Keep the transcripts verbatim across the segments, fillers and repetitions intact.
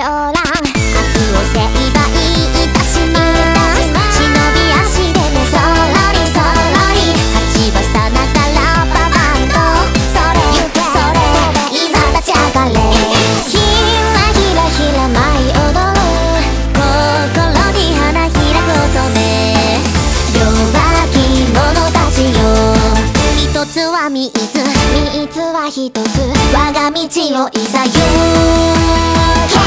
ら悪を成敗いたします忍び足でねそろりそろり鉢はさながらババンとそれそれいざ立ち上がれひらひらひら舞い踊る心に花開く乙女弱き者たちよ一つは三つ三つは一つ我が道をいざ行け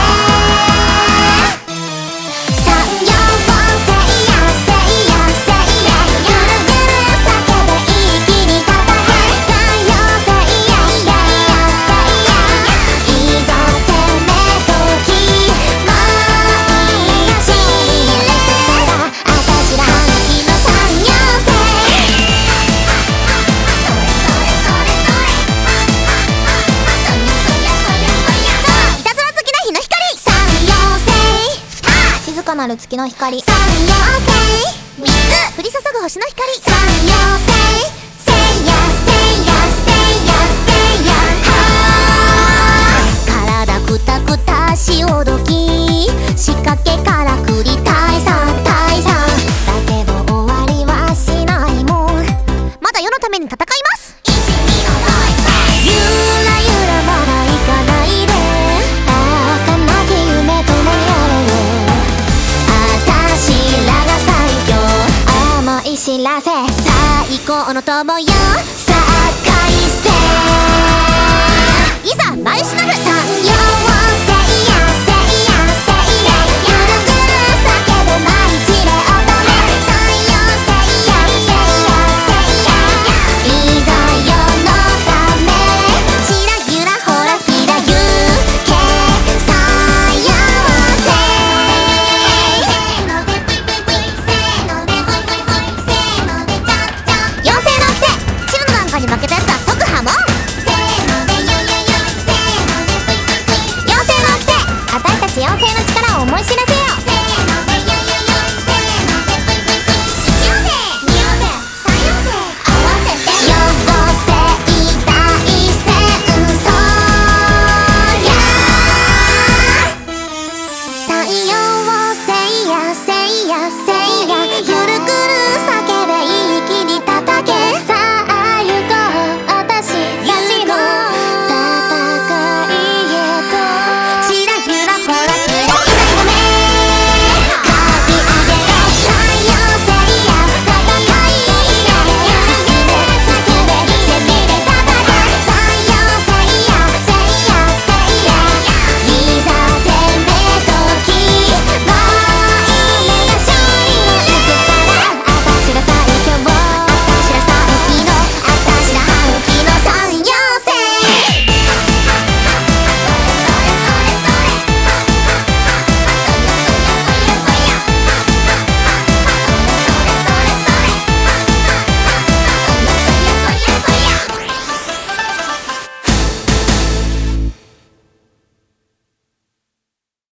三四本せいやせいやせいやぐるぐる叫べ一気にたたえ三四せいやせいやせいやいざ攻め時毎日レクサラあたしら花火の三四せ静かなる月の光三四星三つ降り注ぐ星の光三四星せいやせいやせいやせいやは体くたくた潮時仕掛けからくり退散退散だけど終わりはしないもんまだ世のために戦いますいちにのゆらゆらまだ行かないで儚き夢ともにあろう私らが最強甘い知らせ最高の友よ